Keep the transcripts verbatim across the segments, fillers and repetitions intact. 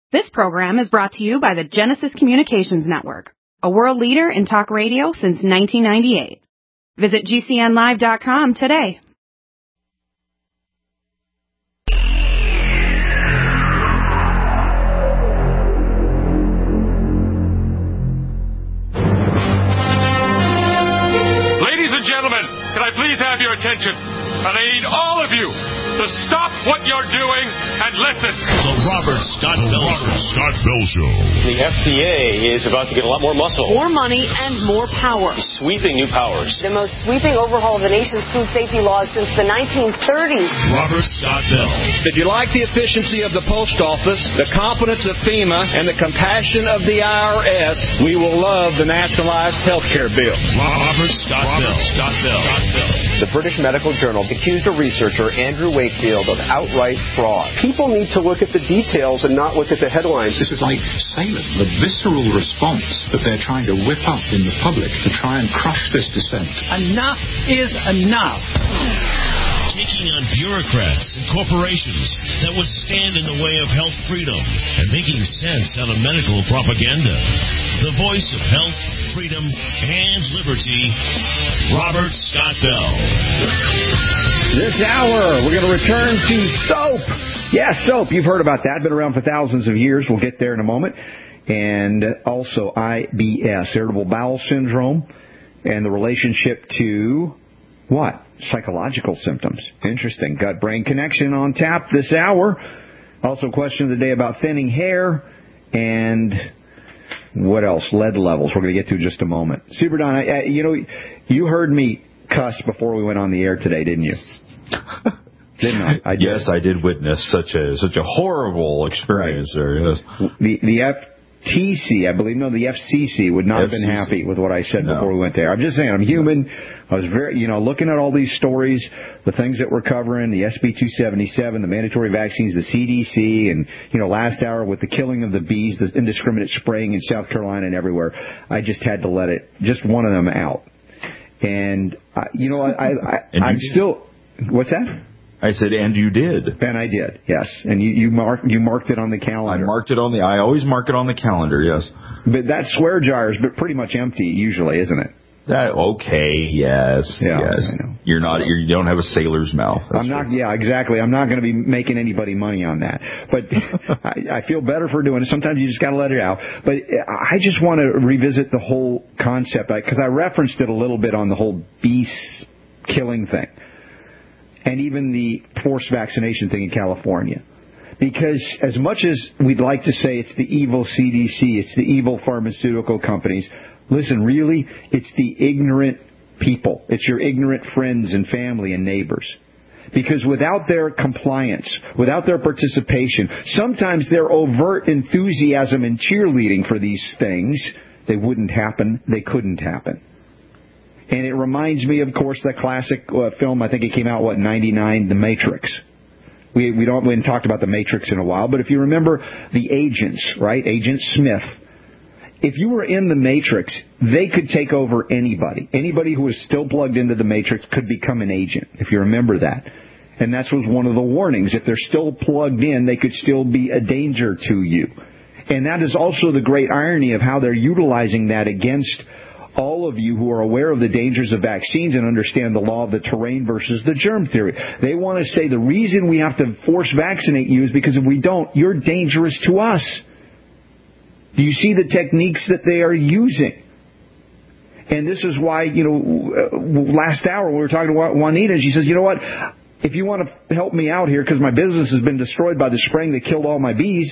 This program is brought to you by the Genesis Communications Network, a world leader in talk radio since nineteen ninety-eight. Visit G C N live dot com today. Ladies and gentlemen, can I please have your attention? And I need all of you to stop what you're doing and listen. The Robert Scott Bell Robert Scott Bell Show. The F D A is about to get a lot more muscle. More money and more power. Sweeping new powers. The most sweeping overhaul of the nation's food safety laws since the nineteen thirties. Robert Scott Bell. If you like the efficiency of the post office, the competence of FEMA, and the compassion of the I R S, we will love the nationalized health care bill. Robert Scott Bell. Robert Scott Bell. Scott Bell. The British Medical Journal accused a researcher, Andrew Wakefield, of outright fraud. People need to look at the details and not look at the headlines. This is like Salem, the visceral response that they're trying to whip up in the public to try and crush this dissent. Enough is enough. Taking on bureaucrats and corporations that would stand in the way of health freedom and making sense out of medical propaganda. The voice of health, freedom, and liberty, Robert Scott Bell. This hour, we're going to return to soap. Yes, soap. You've heard about that. Been around for thousands of years. We'll get there in a moment. And also I B S, irritable bowel syndrome, and the relationship to what? Psychological symptoms. Interesting. Gut-brain connection on tap this hour. Also, question of the day about thinning hair. And what else? Lead levels. We're going to get to in just a moment. Super Don, I, you know, you heard me cuss before we went on the air today, didn't you? Didn't I? I did. Yes, I did witness such a such a horrible experience right. there. Yes. The the F T C, I believe, no, the F C C would not F C C. Have been happy with what I said no. before we went there. I'm just saying, I'm human. I was very, you know, looking at all these stories, the things that we're covering, the S B two seventy-seven, the mandatory vaccines, the C D C, and, you know, last hour with the killing of the bees, the indiscriminate spraying in South Carolina and everywhere. I just had to let it, just one of them out. And, uh, you know, I, I, I I'm still, what's that? I said, and you did. And I did, yes. And you, you marked you marked it on the calendar. I marked it on the, I always mark it on the calendar, yes. But that swear jar is pretty much empty usually, isn't it? That, okay, yes, yeah, yes. You're not, you're, you don't have a sailor's mouth. I'm not, true. yeah, exactly. I'm not going to be making anybody money on that. But I, I feel better for doing it. Sometimes you just got to let it out. But I just want to revisit the whole concept, because I referenced it a little bit on the whole bees killing thing. And even the forced vaccination thing in California. Because as much as we'd like to say it's the evil C D C, it's the evil pharmaceutical companies, listen, really, it's the ignorant people. It's your ignorant friends and family and neighbors. Because without their compliance, without their participation, sometimes their overt enthusiasm and cheerleading for these things, they wouldn't happen, they couldn't happen. And it reminds me, of course, that classic uh, film, I think it came out, what, ninety-nine, The Matrix. We we don't we haven't talked about The Matrix in a while, but if you remember the agents, right, Agent Smith, if you were in The Matrix, they could take over anybody. Anybody who was still plugged into The Matrix could become an agent, if you remember that. And that was one of the warnings. If they're still plugged in, they could still be a danger to you. And that is also the great irony of how they're utilizing that against all of you who are aware of the dangers of vaccines and understand the law of the terrain versus the germ theory. They want to say the reason we have to force vaccinate you is because if we don't, you're dangerous to us. Do you see the techniques that they are using? And this is why, you know, last hour we were talking to Juanita, and she says, you know what, if you want to help me out here because my business has been destroyed by the spraying that killed all my bees,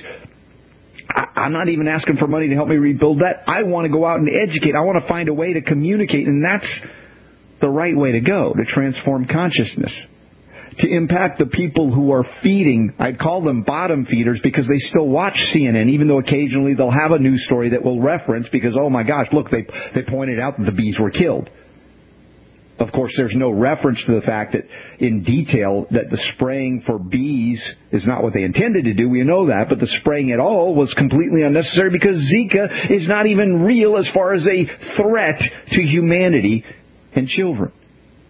I'm not even asking for money to help me rebuild that. I want to go out and educate. I want to find a way to communicate, and that's the right way to go, to transform consciousness, to impact the people who are feeding. I'd call them bottom feeders because they still watch C N N, even though occasionally they'll have a news story that will reference because, oh, my gosh, look, they they pointed out that the bees were killed. Of course, there's no reference to the fact that in detail that the spraying for bees is not what they intended to do. We know that. But the spraying at all was completely unnecessary because Zika is not even real as far as a threat to humanity and children.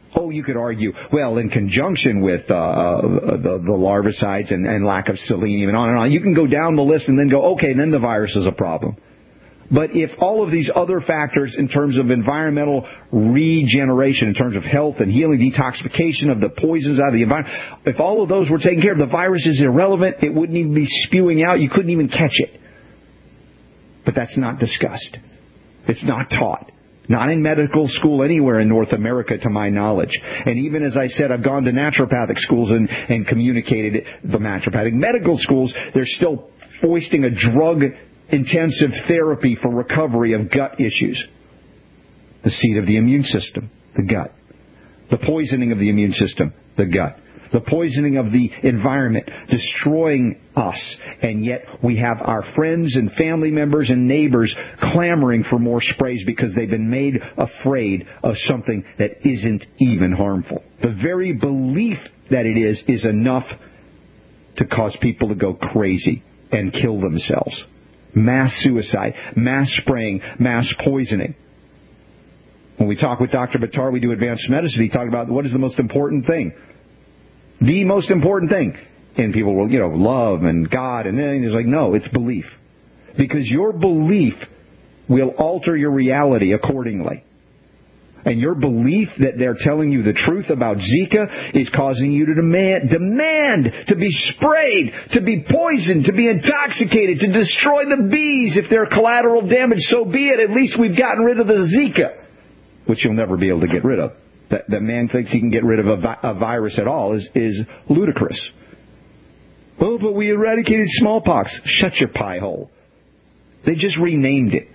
Oh, you could argue, well, in conjunction with uh, the, the larvicides and, and lack of selenium and on and on. You can go down the list and then go, okay, then the virus is a problem. But if all of these other factors in terms of environmental regeneration, in terms of health and healing, detoxification of the poisons out of the environment, if all of those were taken care of, the virus is irrelevant. It wouldn't even be spewing out. You couldn't even catch it. But that's not discussed. It's not taught. Not in medical school anywhere in North America, to my knowledge. And even as I said, I've gone to naturopathic schools and, and communicated the naturopathic medical schools. They're still foisting a drug-intensive therapy for recovery of gut issues. The seat of the immune system, the gut. The poisoning of the immune system, the gut. The poisoning of the environment, destroying us. And yet we have our friends and family members and neighbors clamoring for more sprays because they've been made afraid of something that isn't even harmful. The very belief that it is is enough to cause people to go crazy and kill themselves. Mass suicide, mass spraying, mass poisoning. When we talk with Doctor Buttar, we do advanced medicine, he talked about what is the most important thing. The most important thing. And people will, you know, love and God. And then he's like, no, it's belief. Because your belief will alter your reality accordingly. And your belief that they're telling you the truth about Zika is causing you to demand, demand to be sprayed, to be poisoned, to be intoxicated, to destroy the bees. If they're collateral damage, so be it. At least we've gotten rid of the Zika, which you'll never be able to get rid of. That, that man thinks he can get rid of a, vi- a virus at all is, is ludicrous. Oh, but we eradicated smallpox. Shut your pie hole. They just renamed it.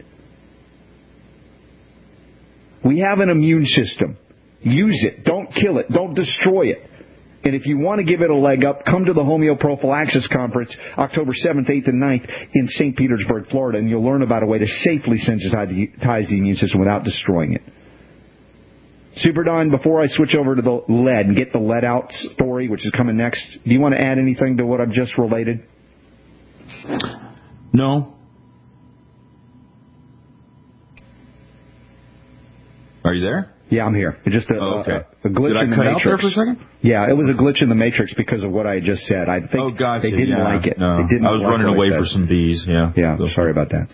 We have an immune system. Use it. Don't kill it. Don't destroy it. And if you want to give it a leg up, come to the Homeoprophylaxis Conference October seventh, eighth, and ninth in Saint Petersburg, Florida, and you'll learn about a way to safely sensitize the immune system without destroying it. Super Don, before I switch over to the lead and get the lead out story, which is coming next, do you want to add anything to what I've just related? No. Are you there? Yeah, I'm here. Just a, oh, okay. a, a glitch Did I in the cut matrix. Out there for a second? Yeah, it was a glitch in the matrix because of what I just said. I think oh, gotcha. they didn't yeah. like it. No. They didn't I was like running away for some bees. Yeah. Yeah. So. Sorry about that.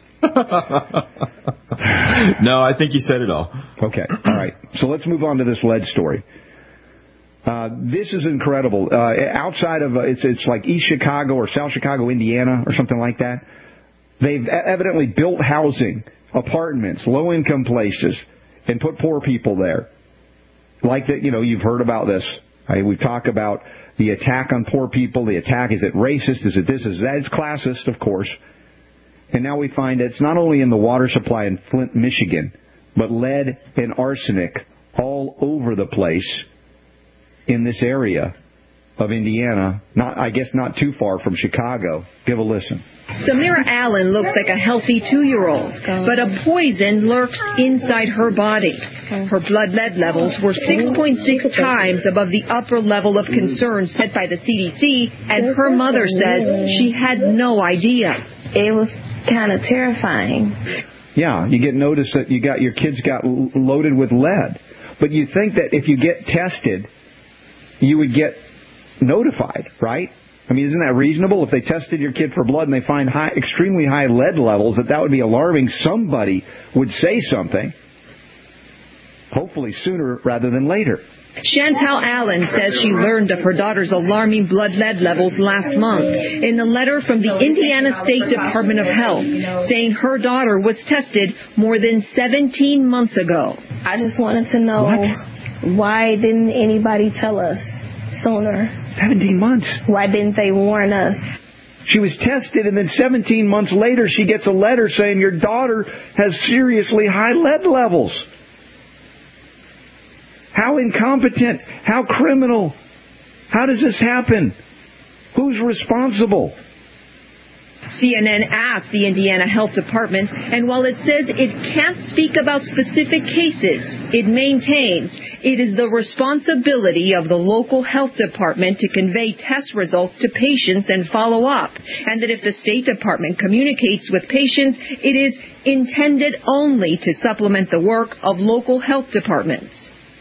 No, I think you said it all. Okay. All right. So let's move on to this lead story. Uh, this is incredible. Uh, outside of, uh, it's it's like East Chicago or South Chicago, Indiana, or something like that. They've evidently built housing, apartments, low-income places, and put poor people there. Like that, you know, you've heard about this. I, we talk about the attack on poor people. The attack, is it racist? Is it this? Is that? It's classist, of course. And now we find it's not only in the water supply in Flint, Michigan, but lead and arsenic all over the place in this area of Indiana. Not, I guess not too far from Chicago. Give a listen. Samira Allen looks like a healthy two-year-old, but a poison lurks inside her body. Her blood lead levels were six point six times above the upper level of concern set by the C D C, and her mother says she had no idea. It was kind of terrifying. Yeah, you get notice that you got your kids got loaded with lead. But you think that if you get tested, you would get notified, right? I mean, isn't that reasonable? If they tested your kid for blood and they find high, extremely high lead levels, that that would be alarming. Somebody would say something, hopefully sooner rather than later. Chantal Allen says she learned of her daughter's alarming blood lead levels last month in a letter from the Indiana State Department of Health saying her daughter was tested more than seventeen months ago. I just wanted to know, what? Why didn't anybody tell us sooner? seventeen months. Why didn't they warn us? She was tested, and then seventeen months later, she gets a letter saying your daughter has seriously high lead levels. How incompetent, how criminal, how does this happen? Who's responsible? C N N asked the Indiana Health Department, and while it says it can't speak about specific cases, it maintains it is the responsibility of the local health department to convey test results to patients and follow up, and that if the State Department communicates with patients, it is intended only to supplement the work of local health departments.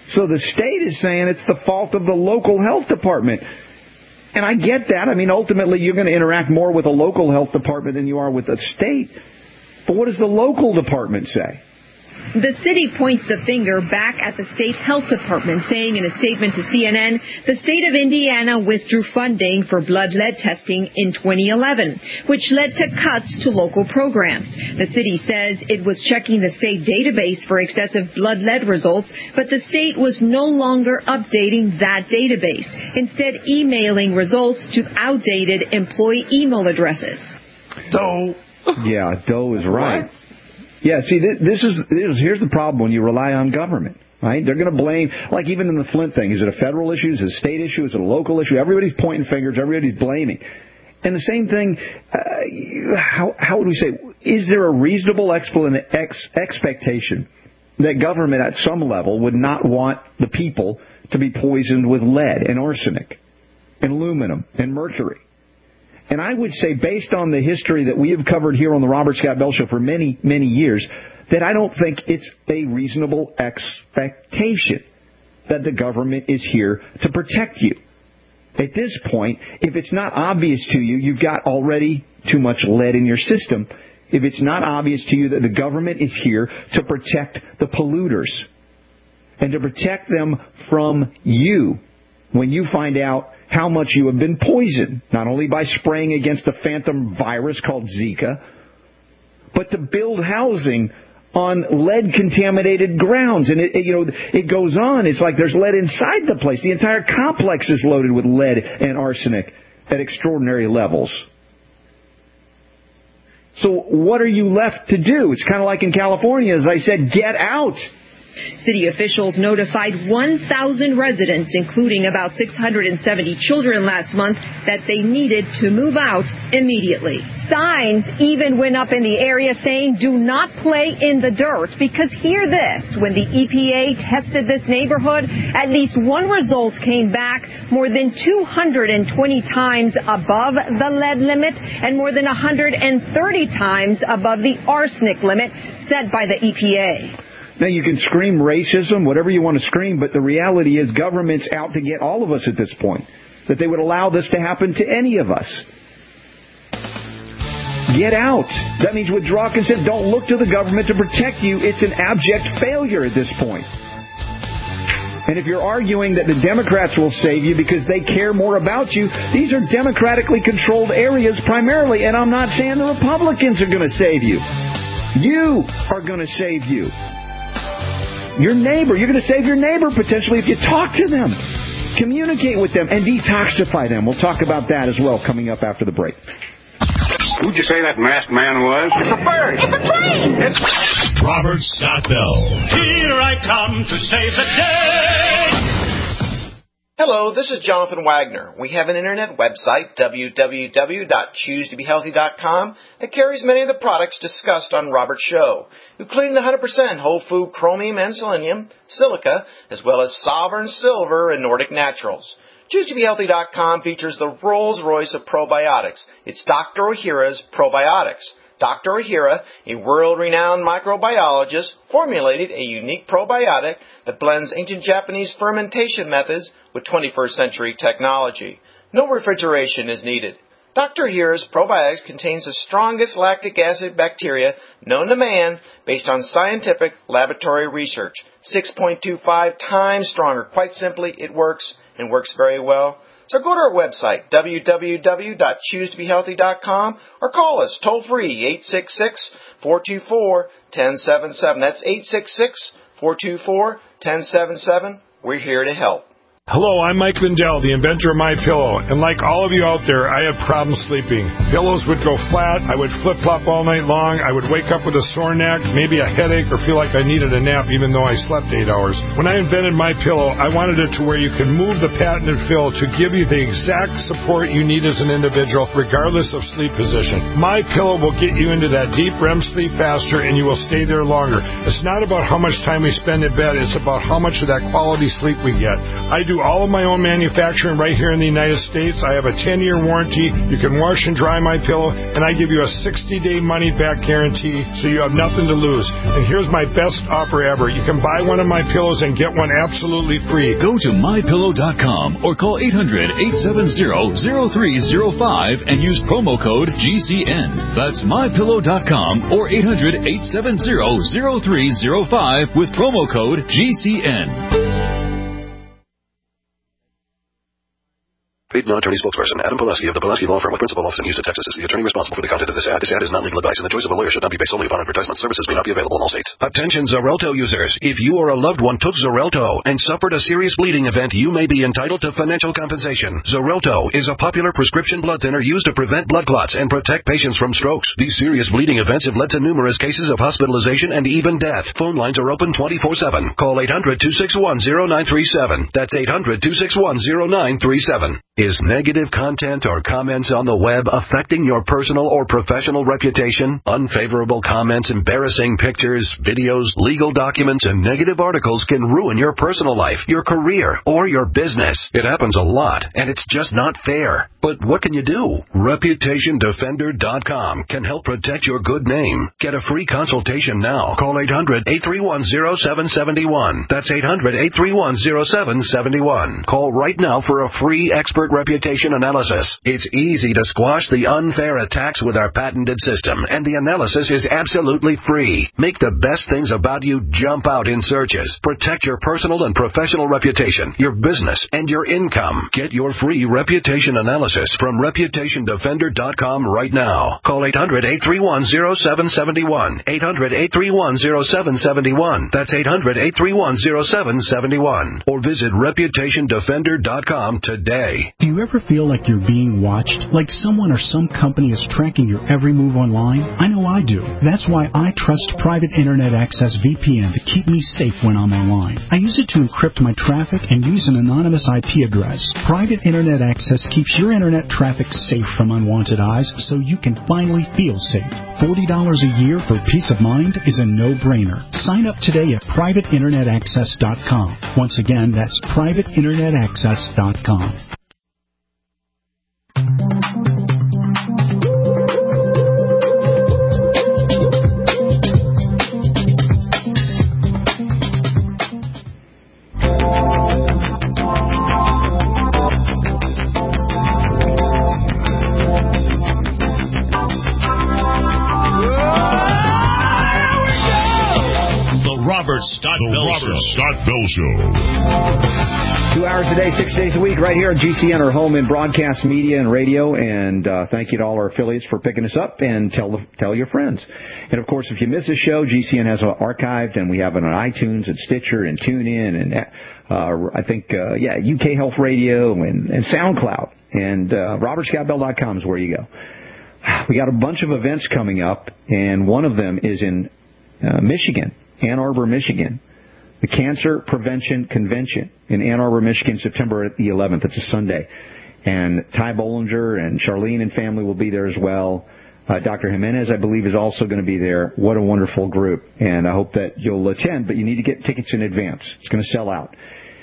So the state is saying it's the fault of the local health department. And I get that. I mean, ultimately, you're going to interact more with a local health department than you are with a state. But what does the local department say? The city points the finger back at the state health department, saying in a statement to C N N, the state of Indiana withdrew funding for blood lead testing in twenty eleven, which led to cuts to local programs. The city says it was checking the state database for excessive blood lead results, but the state was no longer updating that database, instead emailing results to outdated employee email addresses. Doe. Yeah, Doe is right. What? Yeah, see, this is, this is here's the problem when you rely on government, right? They're going to blame, like even in the Flint thing, is it a federal issue? Is it a state issue? Is it a local issue? Everybody's pointing fingers. Everybody's blaming. And the same thing, uh, how, how would we say, is there a reasonable explan- ex- expectation that government at some level would not want the people to be poisoned with lead and arsenic and aluminum and mercury? And I would say, based on the history that we have covered here on the Robert Scott Bell Show for many, many years, that I don't think it's a reasonable expectation that the government is here to protect you. At this point, if it's not obvious to you, you've got already too much lead in your system. If it's not obvious to you that the government is here to protect the polluters and to protect them from you when you find out how much you have been poisoned, not only by spraying against a phantom virus called Zika, but to build housing on lead-contaminated grounds. And, it, it, you know, it goes on. It's like there's lead inside the place. The entire complex is loaded with lead and arsenic at extraordinary levels. So what are you left to do? It's kind of like in California, as I said, get out. City officials notified one thousand residents, including about six hundred seventy children last month, that they needed to move out immediately. Signs even went up in the area saying, do not play in the dirt. Because hear this, when the E P A tested this neighborhood, at least one result came back more than two hundred twenty times above the lead limit and more than one hundred thirty times above the arsenic limit set by the E P A. Now, you can scream racism, whatever you want to scream, but the reality is government's out to get all of us at this point, that they would allow this to happen to any of us. Get out. That means withdraw consent. Don't look to the government to protect you. It's an abject failure at this point. And if you're arguing that the Democrats will save you because they care more about you, these are democratically controlled areas primarily, and I'm not saying the Republicans are going to save you. You are going to save you. Your neighbor. You're going to save your neighbor potentially if you talk to them, communicate with them, and detoxify them. We'll talk about that as well coming up after the break. Who'd you say that masked man was? It's a bird. It's a plane. It's Robert Scott Bell. Here I come to save the day. Hello, this is Jonathan Wagner. We have an internet website, w w w dot choose to be healthy dot com, that carries many of the products discussed on Robert's show, including the one hundred percent whole food chromium and selenium, silica, as well as Sovereign Silver and Nordic Naturals. choose to be healthy dot com features the Rolls-Royce of probiotics. It's Doctor Ohhira's Probiotics. Doctor Ohhira, a world-renowned microbiologist, formulated a unique probiotic that blends ancient Japanese fermentation methods with twenty-first century technology. No refrigeration is needed. Doctor Ohhira's probiotics contains the strongest lactic acid bacteria known to man based on scientific laboratory research. six point two five times stronger. Quite simply, it works and works very well. So go to our website, w w w dot choose to be healthy dot com, or call us toll-free, eight six six, four two four, one zero seven seven. That's eight six six, four two four, one zero seven seven. We're here to help. Hello, I'm Mike Lindell, the inventor of MyPillow, and like all of you out there, I have problems sleeping. Pillows would go flat, I would flip-flop all night long, I would wake up with a sore neck, maybe a headache, or feel like I needed a nap even though I slept eight hours. When I invented MyPillow, I wanted it to where you could move the patented fill to give you the exact support you need as an individual, regardless of sleep position. MyPillow will get you into that deep R E M sleep faster, and you will stay there longer. It's not about how much time we spend in bed, it's about how much of that quality sleep we get. I do do all of my own manufacturing right here in the United States. I have a ten-year warranty. You can wash and dry my pillow, and I give you a sixty-day money-back guarantee, so you have nothing to lose. And here's my best offer ever. You can buy one of my pillows and get one absolutely free. Go to my pillow dot com or call eight hundred, eight seven zero, zero three zero five and use promo code G C N. That's my pillow dot com or eight hundred, eight seven zero, zero three zero five with promo code G C N. Paid non-attorney spokesperson Adam Pulaski of the Pulaski Law Firm with principal office in Houston, Texas is the attorney responsible for the content of this ad. This ad is not legal advice, and the choice of a lawyer should not be based solely upon advertisement. Services may not be available in all states. Attention Xarelto users. If you or a loved one took Xarelto and suffered a serious bleeding event, you may be entitled to financial compensation. Xarelto is a popular prescription blood thinner used to prevent blood clots and protect patients from strokes. These serious bleeding events have led to numerous cases of hospitalization and even death. Phone lines are open twenty-four seven. Call eight hundred, two six one, zero nine three seven. That's eight hundred, two six one, zero nine three seven. Is negative content or comments on the web affecting your personal or professional reputation? Unfavorable comments, embarrassing pictures, videos, legal documents, and negative articles can ruin your personal life, your career, or your business. It happens a lot, and it's just not fair. But what can you do? Reputation Defender dot com can help protect your good name. Get a free consultation now. Call eight hundred, eight three one, zero seven seven one. That's eight hundred, eight three one, zero seven seven one. Call right now for a free expert reputation analysis. It's easy to squash the unfair attacks with our patented system, and the analysis is absolutely free. Make the best things about you jump out in searches. Protect your personal and professional reputation, your business, and your income. Get your free reputation analysis from Reputation Defender dot com right now. Call eight hundred, eight three one, zero seven seven one. eight hundred, eight three one, zero seven seven one. That's eight hundred, eight three one, zero seven seven one. Or visit Reputation Defender dot com today. Do you ever feel like you're being watched? Like someone or some company is tracking your every move online? I know I do. That's why I trust Private Internet Access V P N to keep me safe when I'm online. I use it to encrypt my traffic and use an anonymous I P address. Private Internet Access keeps your internet traffic safe from unwanted eyes so you can finally feel safe. forty dollars a year for peace of mind is a no-brainer. Sign up today at Private Internet Access dot com. Once again, that's Private Internet Access dot com. Robert Scott the Bell Robert Show. Scott Bell Show. Two hours a day, six days a week, right here at G C N, our home in broadcast media and radio. And uh, thank you to all our affiliates for picking us up, and tell the, tell your friends. And of course, if you miss a show, G C N has it archived, and we have it on iTunes and Stitcher and TuneIn and uh, I think uh, yeah, U K Health Radio and, and SoundCloud. And uh, Robert Scott Bell dot com is where you go. We got a bunch of events coming up, and one of them is in uh, Michigan. Ann Arbor, Michigan, the Cancer Prevention Convention in Ann Arbor, Michigan, September the eleventh. It's a Sunday. And Ty Bollinger and Charlene and family will be there as well. Uh, Doctor Jimenez, I believe, is also going to be there. What a wonderful group. And I hope that you'll attend, but you need to get tickets in advance. It's going to sell out.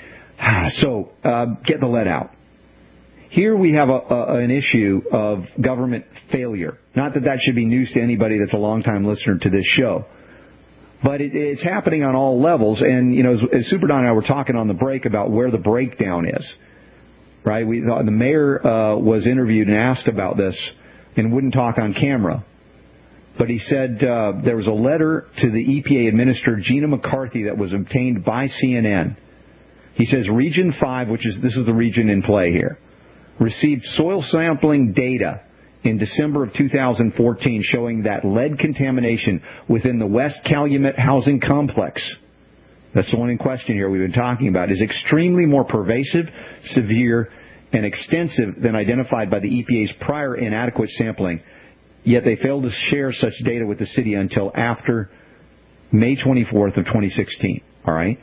So uh, get the lead out. Here we have a, a, an issue of government failure. Not that that should be news to anybody that's a longtime listener to this show. But it, it's happening on all levels. And, you know, as, as Super Don and I were talking on the break about where the breakdown is, right? We, the mayor uh, was interviewed and asked about this and wouldn't talk on camera. But he said uh, there was a letter to the E P A Administrator, Gina McCarthy, that was obtained by C N N. He says Region five, which is, this is the region in play here, received soil sampling data in December of two thousand fourteen showing that lead contamination within the West Calumet housing complex, that's the one in question here we've been talking about, is extremely more pervasive, severe, and extensive than identified by the E P A's prior inadequate sampling. Yet they failed to share such data with the city until after May twenty-fourth of twenty sixteen. All right?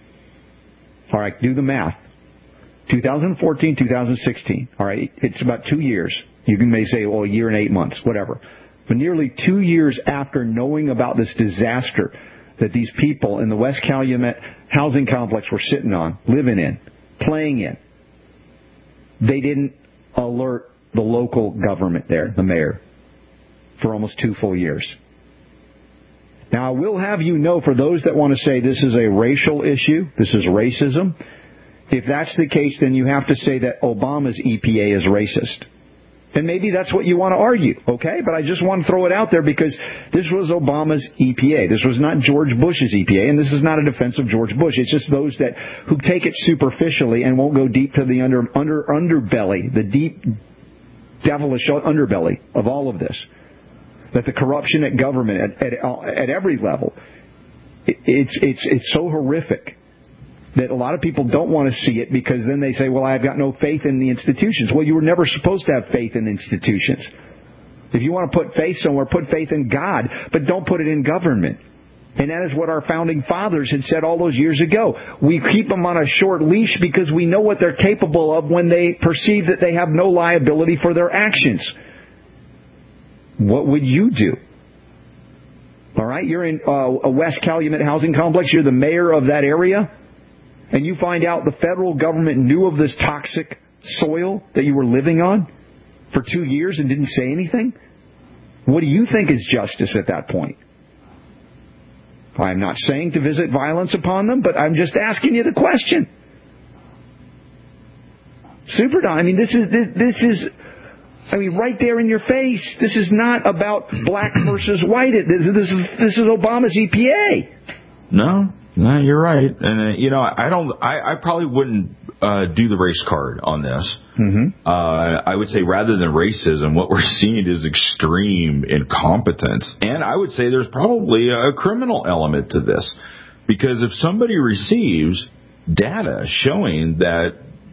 All right, do the math. two thousand fourteen, two thousand sixteen. All right, it's about two years. You can may say, well, a year and eight months, whatever. But nearly two years after knowing about this disaster that these people in the West Calumet housing complex were sitting on, living in, playing in. They didn't alert the local government there, the mayor, for almost two full years. Now, I will have you know, for those that want to say this is a racial issue, this is racism, if that's the case, then you have to say that Obama's E P A is racist. And maybe that's what you want to argue, okay? But I just want to throw it out there because this was Obama's E P A. This was not George Bush's E P A, and this is not a defense of George Bush. It's just those that who take it superficially and won't go deep to the under under underbelly, the deep devilish underbelly of all of this. That the corruption at government, at at, at every level, it, it's it's it's so horrific that a lot of people don't want to see it because then they say, well, I've got no faith in the institutions. Well, you were never supposed to have faith in institutions. If you want to put faith somewhere, put faith in God, but don't put it in government. And that is what our founding fathers had said all those years ago. We keep them on a short leash because we know what they're capable of when they perceive that they have no liability for their actions. What would you do? All right, you're in uh, a West Calumet housing complex. You're the mayor of that area. And you find out the federal government knew of this toxic soil that you were living on for two years and didn't say anything? What do you think is justice at that point? I'm not saying to visit violence upon them, but I'm just asking you the question. Super Don, I mean, this is, this, this is, I mean, right there in your face. This is not about black versus white. This, this is, this is Obama's E P A. No. No, you're right, and uh, you know I don't. I, I probably wouldn't uh, do the race card on this. Mm-hmm. Uh, I would say rather than racism, what we're seeing is extreme incompetence, and I would say there's probably a criminal element to this, because if somebody receives data showing that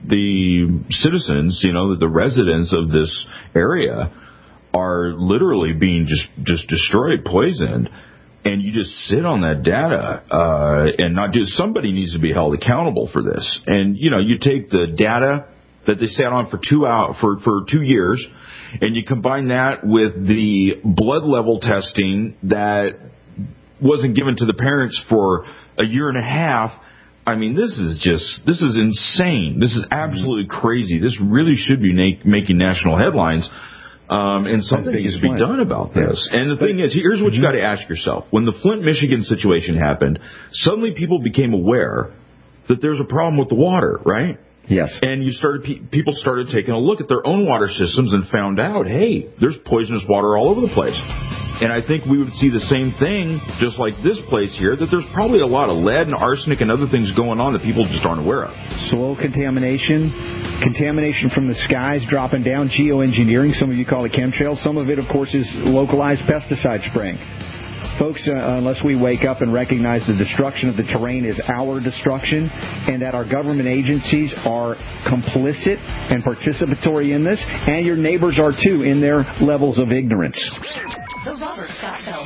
the citizens, you know, that the residents of this area are literally being just just destroyed, poisoned. And you just sit on that data uh, and not do. Somebody needs to be held accountable for this. And you know, you take the data that they sat on for two out for for two years, and you combine that with the blood level testing that wasn't given to the parents for a year and a half. I mean, this is just this is insane. This is absolutely crazy. This really should be na- making national headlines. Um, and something needs to be done about this. And the thing is, here's what you got to ask yourself. When the Flint, Michigan situation happened, suddenly people became aware that there's a problem with the water, right? Yes. And you started, pe- people started taking a look at their own water systems and found out, hey, there's poisonous water all over the place. And I think we would see the same thing, just like this place here, that there's probably a lot of lead and arsenic and other things going on that people just aren't aware of. Soil contamination, contamination from the skies dropping down, geoengineering, some of you call it chemtrails. Some of it, of course, is localized pesticide spraying. Folks, uh, unless we wake up and recognize the destruction of the terrain is our destruction and that our government agencies are complicit and participatory in this, and your neighbors are too in their levels of ignorance. The Robert Scott Bell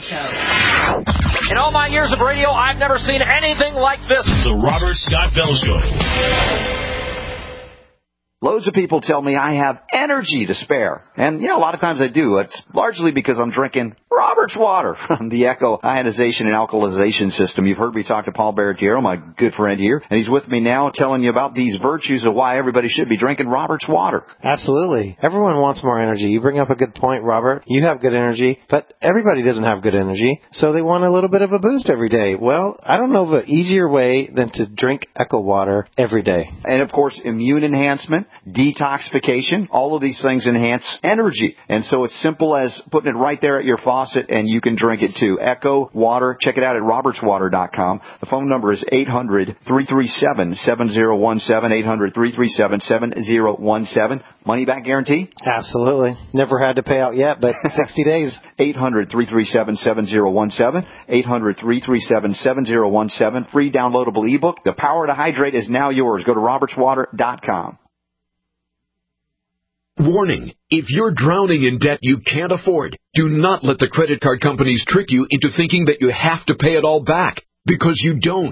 Show. In all my years of radio, I've never seen anything like this. The Robert Scott Bell Show. Loads of people tell me I have energy to spare. And, yeah, a lot of times I do. It's largely because I'm drinking Robert's water from the Echo Ionization and Alkalization System. You've heard me talk to Paul Barretiero, my good friend here, and he's with me now telling you about these virtues of why everybody should be drinking Robert's water. Absolutely. Everyone wants more energy. You bring up a good point, Robert. You have good energy, but everybody doesn't have good energy, so they want a little bit of a boost every day. Well, I don't know of an easier way than to drink Echo water every day. And, of course, immune enhancement, detoxification, all of these things enhance energy. And so it's simple as putting it right there at your faucet, and you can drink it too. Echo Water. Check it out at roberts water dot com. The phone number is eight hundred, three three seven, seven zero one seven, eight hundred, three three seven, seven zero one seven. Money back guarantee? Absolutely. Never had to pay out yet, but sixty days. eight hundred, three three seven, seven zero one seven. eight hundred, three three seven, seven zero one seven. Free downloadable ebook. The power to hydrate is now yours. Go to roberts water dot com. Warning. If you're drowning in debt you can't afford, do not let the credit card companies trick you into thinking that you have to pay it all back, because you don't.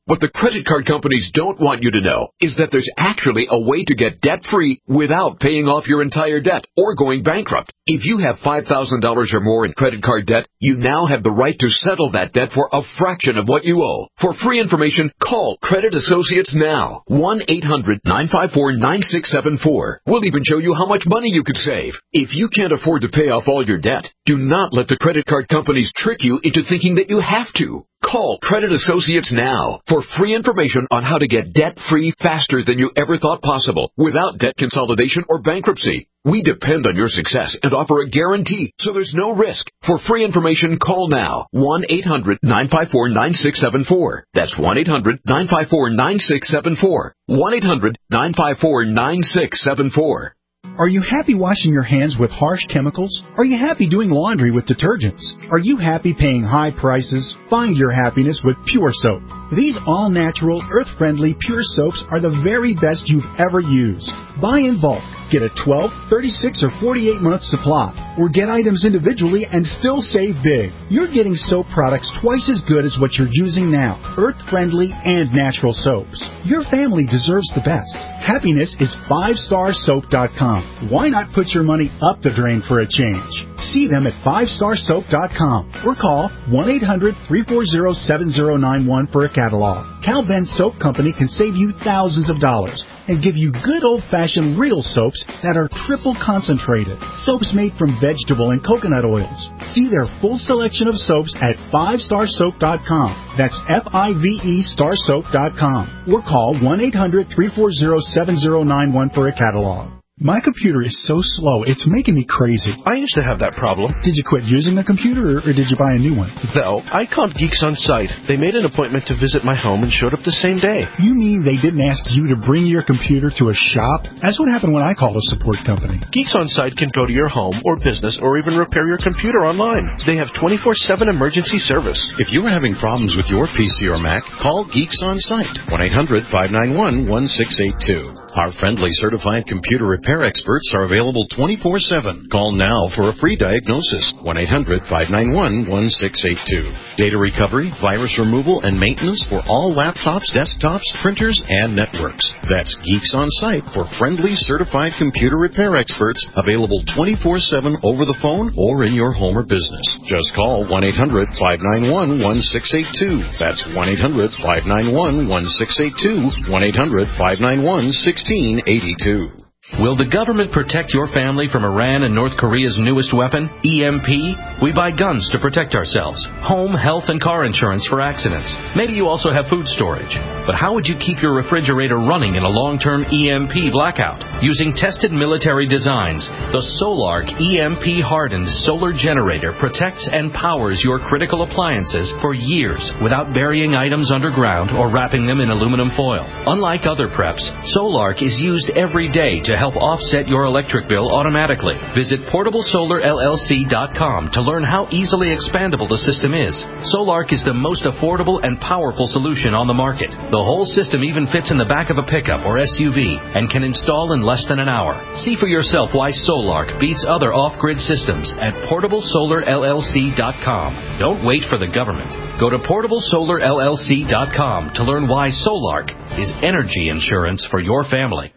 What the credit card companies don't want you to know is that there's actually a way to get debt-free without paying off your entire debt or going bankrupt. If you have five thousand dollars or more in credit card debt, you now have the right to settle that debt for a fraction of what you owe. For free information, call Credit Associates now. one eight hundred nine five four nine six seven four. We'll even show you how much money you could save. If you can't afford to pay off all your debt, do not let the credit card companies trick you into thinking that you have to. Call Credit Associates now for free information on how to get debt-free faster than you ever thought possible without debt consolidation or bankruptcy. We depend on your success and offer a guarantee, so there's no risk. For free information, call now. one eight hundred nine five four nine six seven four. That's one eight hundred nine five four nine six seven four. one eight hundred nine five four nine six seven four. Are you happy washing your hands with harsh chemicals? Are you happy doing laundry with detergents? Are you happy paying high prices? Find your happiness with Pure Soap. These all-natural, earth-friendly Pure Soaps are the very best you've ever used. Buy in bulk. Get a twelve, thirty-six, or forty-eight month supply. Or get items individually and still save big. You're getting soap products twice as good as what you're using now. Earth-friendly and natural soaps. Your family deserves the best. Happiness is five star soap dot com. Why not put your money up the drain for a change? See them at five star soap dot com or call one eight hundred three four zero seven zero nine one for a catalog. Cal Ben Soap Company can save you thousands of dollars and give you good old-fashioned real soaps that are triple concentrated. Soaps made from vegetable and coconut oils. See their full selection of soaps at five star soap dot com. That's F I V E star soap dot com. Or call one eight hundred three four zero seven zero nine one for a catalog. My computer is so slow, it's making me crazy. I used to have that problem. Did you quit using the computer, or, or did you buy a new one? No, I called Geeks On Site. They made an appointment to visit my home and showed up the same day. You mean they didn't ask you to bring your computer to a shop? That's what happened when I called a support company. Geeks On Site can go to your home or business or even repair your computer online. They have twenty-four seven emergency service. If you are having problems with your P C or Mac, call Geeks On Site. one eight hundred five nine one one six eight two. Our friendly certified computer repair experts are available twenty-four seven. Call now for a free diagnosis. one eight hundred five nine one one six eight two. Data recovery, virus removal, and maintenance for all laptops, desktops, printers, and networks. That's Geeks On Site for friendly certified computer repair experts, available twenty-four seven over the phone or in your home or business. Just call one eight hundred five nine one one six eight two. That's one eight hundred five nine one one six eight two. one eight hundred five nine one one six eight two. Will the government protect your family from Iran and North Korea's newest weapon, E M P? We buy guns to protect ourselves, home, health, and car insurance for accidents. Maybe you also have food storage. But how would you keep your refrigerator running in a long-term E M P blackout? Using tested military designs, the Solark E M P-hardened solar generator protects and powers your critical appliances for years without burying items underground or wrapping them in aluminum foil. Unlike other preps, Solark is used every day to help offset your electric bill automatically. Visit portable solar L L C dot com to learn how easily expandable the system is. Solark is the most affordable and powerful solution on the market. The whole system even fits in the back of a pickup or S U V and can install in less than an hour. See for yourself why Solark beats other off-grid systems at portable solar L L C dot com. Don't wait for the government. Go to portable solar L L C dot com to learn why Solark is energy insurance for your family.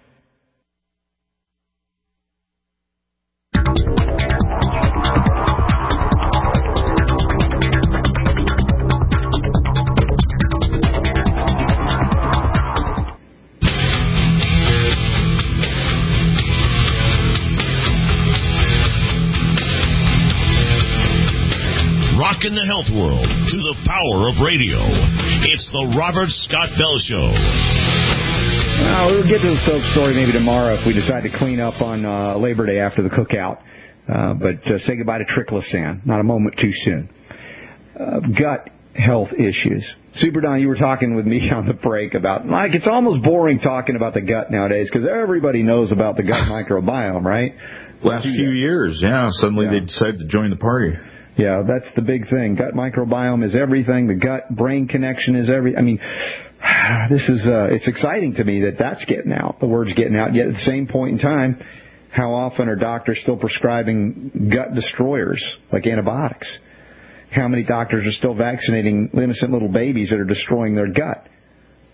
In the health world to the power of radio. It's the Robert Scott Bell Show. Well, we'll get to the soap story maybe tomorrow if we decide to clean up on uh, Labor Day after the cookout. Uh, but uh, say goodbye to Triclosan. Not a moment too soon. Uh, gut health issues. Super Don, you were talking with me on the break about, like, it's almost boring talking about the gut nowadays because everybody knows about the gut microbiome, right? Last few years, yeah. Suddenly yeah. they decided to join the party. Yeah, that's the big thing. Gut microbiome is everything. The gut-brain connection is every. I mean, this is uh, it's exciting to me that that's getting out. The word's getting out. Yet at the same point in time, how often are doctors still prescribing gut destroyers like antibiotics? How many doctors are still vaccinating innocent little babies that are destroying their gut?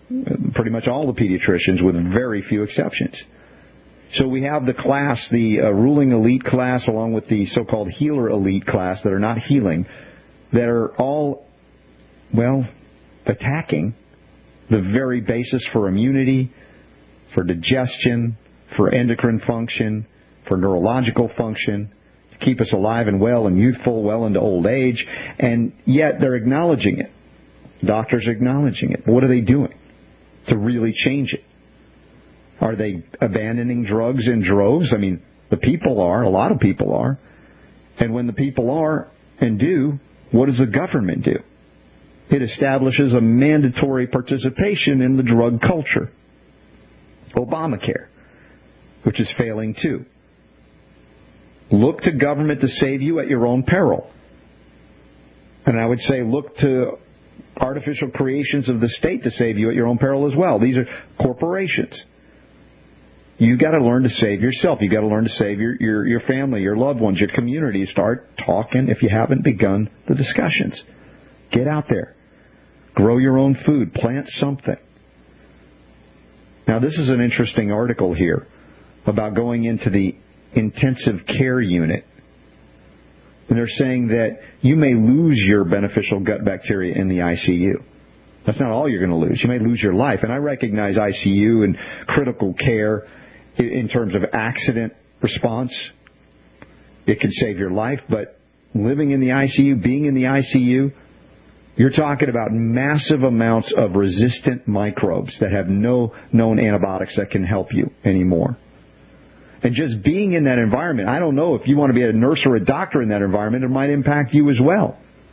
pretty much all the pediatricians with very few exceptions. So we have the class, the uh, ruling elite class, along with the so-called healer elite class that are not healing, that are all, well, attacking the very basis for immunity, for digestion, for endocrine function, for neurological function, to keep us alive and well and youthful well into old age, and yet they're acknowledging it. Doctors are acknowledging it. What are they doing to really change it? Are they abandoning drugs in droves? I mean, the people are. A lot of people are. And when the people are and do, what does the government do? It establishes a mandatory participation in the drug culture. Obamacare, which is failing too. Look to government to save you at your own peril. And I would say look to artificial creations of the state to save you at your own peril as well. These are corporations. You've got to learn to save yourself. You've got to learn to save your, your, your family, your loved ones, your community. Start talking if you haven't begun the discussions. Get out there. Grow your own food. Plant something. Now, this is an interesting article here about going into the intensive care unit. And they're saying that you may lose your beneficial gut bacteria in the I C U. That's not all you're going to lose. You may lose your life. And I recognize I C U and critical care in terms of accident response. It can save your life. But living in the I C U, being in the I C U, you're talking about massive amounts of resistant microbes that have no known antibiotics that can help you anymore. And just being in that environment, I don't know if you want to be a nurse or a doctor in that environment, it might impact you as well.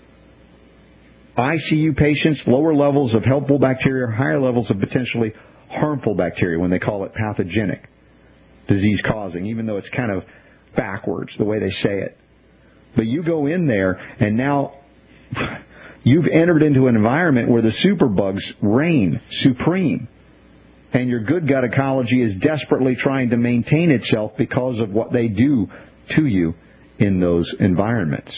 I C U patients, lower levels of helpful bacteria, higher levels of potentially harmful bacteria when they call it pathogenic, disease-causing, even though it's kind of backwards the way they say it. But you go in there, and now you've entered into an environment where the superbugs reign supreme. And your good gut ecology is desperately trying to maintain itself because of what they do to you in those environments.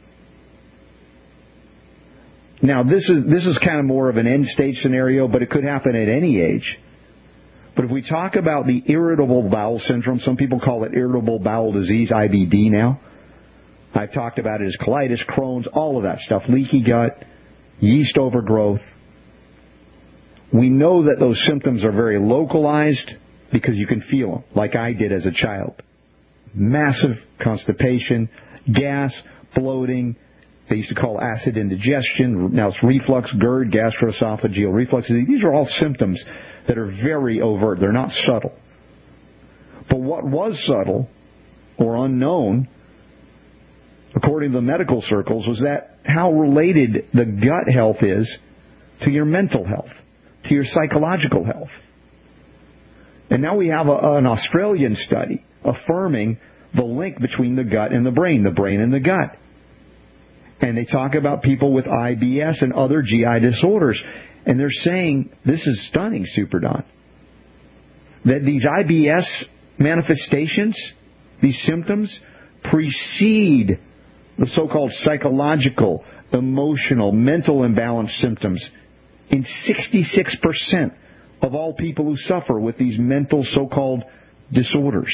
Now, this is this is kind of more of an end-stage scenario, but it could happen at any age. But if we talk about the irritable bowel syndrome, some people call it irritable bowel disease, I B D now. I've talked about it as colitis, Crohn's, all of that stuff, leaky gut, yeast overgrowth. We know that those symptoms are very localized because you can feel them, like I did as a child. Massive constipation, gas, bloating. They used to call acid indigestion. Now it's reflux, GERD, gastroesophageal reflux. These are all symptoms that are very overt. They're not subtle. But what was subtle or unknown, according to the medical circles, was that how related the gut health is to your mental health, to your psychological health. And now we have a, an Australian study affirming the link between the gut and the brain, the brain and the gut. And they talk about people with I B S and other G I disorders. And they're saying, this is stunning, Super Don, that these I B S manifestations, these symptoms, precede the so-called psychological, emotional, mental imbalance symptoms in sixty-six percent of all people who suffer with these mental so-called disorders.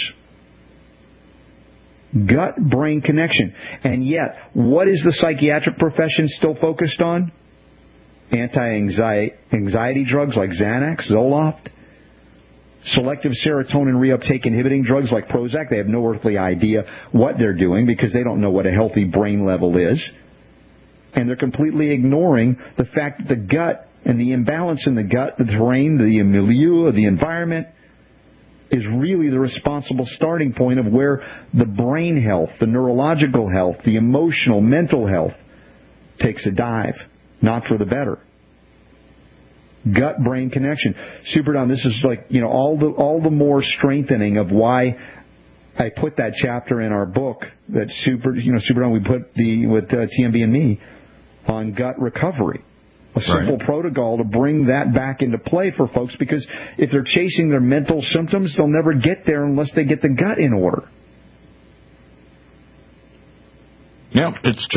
Gut-brain connection. And yet, what is the psychiatric profession still focused on? Anti-anxiety anxiety drugs like Xanax, Zoloft, selective serotonin reuptake inhibiting drugs like Prozac. They have no earthly idea what they're doing because they don't know what a healthy brain level is. And they're completely ignoring the fact that the gut and the imbalance in the gut, the terrain, the milieu, the environment, is really the responsible starting point of where the brain health, the neurological health, the emotional, mental health takes a dive, not for the better. Gut-brain connection. Super Don, this is like, you know, all the all the more strengthening of why I put that chapter in our book that Super, you know, Super Don, we put the with uh, T M B and me on gut recovery. A simple right. protocol to bring that back into play for folks, because if they're chasing their mental symptoms, they'll never get there unless they get the gut in order. Yeah, it's true.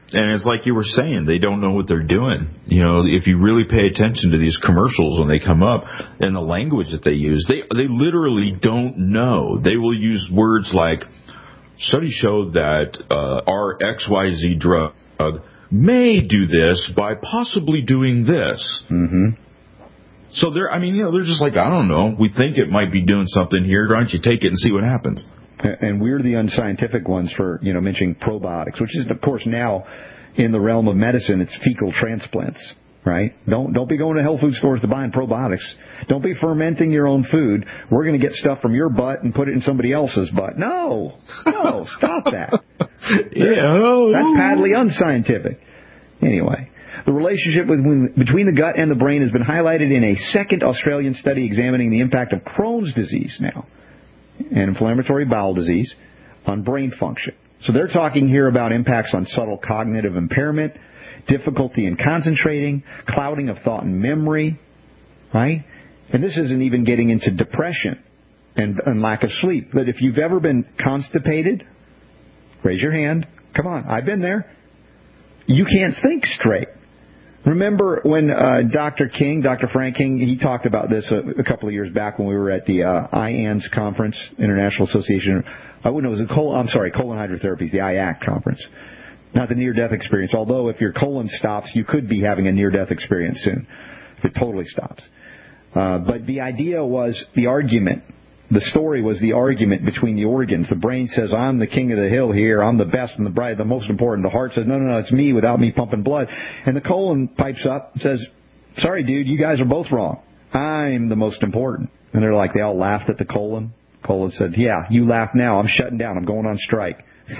And it's like you were saying, they don't know what they're doing. You know, if you really pay attention to these commercials when they come up and the language that they use, they they literally don't know. They will use words like, studies showed that uh, our X Y Z drug may do this by possibly doing this. Mm-hmm. So they're, I mean, you know, they're just like, I don't know. We think it might be doing something here. Why don't you take it and see what happens? And we're the unscientific ones for, you know, mentioning probiotics, which is, of course, now in the realm of medicine, it's fecal transplants, right? Don't don't be going to health food stores to buying probiotics. Don't be fermenting your own food. We're going to get stuff from your butt and put it in somebody else's butt. No, no, stop that. Yeah, that's patently unscientific. Anyway, the relationship with, between the gut and the brain has been highlighted in a second Australian study examining the impact of Crohn's disease now, and inflammatory bowel disease, on brain function. So they're talking here about impacts on subtle cognitive impairment, difficulty in concentrating, clouding of thought and memory, right? And this isn't even getting into depression and, and lack of sleep. But if you've ever been constipated, raise your hand. Come on, I've been there. You can't think straight. Remember when uh, Doctor King, Doctor Frank King, he talked about this a, a couple of years back when we were at the uh, I A N S conference, International Association. I wouldn't know, it was a colon, I'm sorry, colon hydrotherapy, the I A C conference. Not the near-death experience, although if your colon stops, you could be having a near-death experience soon, if it totally stops. Uh, but the idea was the argument. The story was the argument between the organs. The brain says, I'm the king of the hill here. I'm the best and the bright, the most important. The heart says, no, no, no, it's me without me pumping blood. And the colon pipes up and says, sorry, dude, you guys are both wrong. I'm the most important. And they're like, they all laughed at the colon. Colon said, yeah, you laugh now. I'm shutting down. I'm going on strike.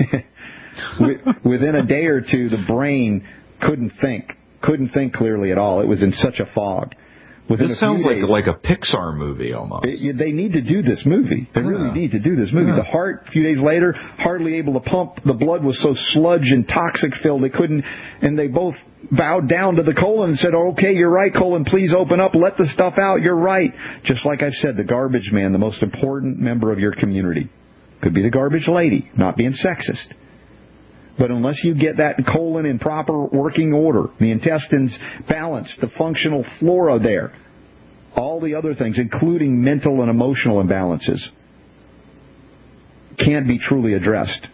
Within a day or two, the brain couldn't think, couldn't think clearly at all. It was in such a fog. Within this a few sounds like days, like a Pixar movie almost. It, they need to do this movie. They yeah. really need to do this movie. Yeah. The heart, a few days later, hardly able to pump. The blood was so sludge and toxic filled they couldn't. And they both bowed down to the colon and said, oh, okay, you're right, colon, please open up. Let the stuff out. You're right. Just like I've said, the garbage man, the most important member of your community. Could be the garbage lady, not being sexist. But unless you get that colon in proper working order, the intestines balanced, the functional flora there, all the other things, including mental and emotional imbalances, can't be truly addressed.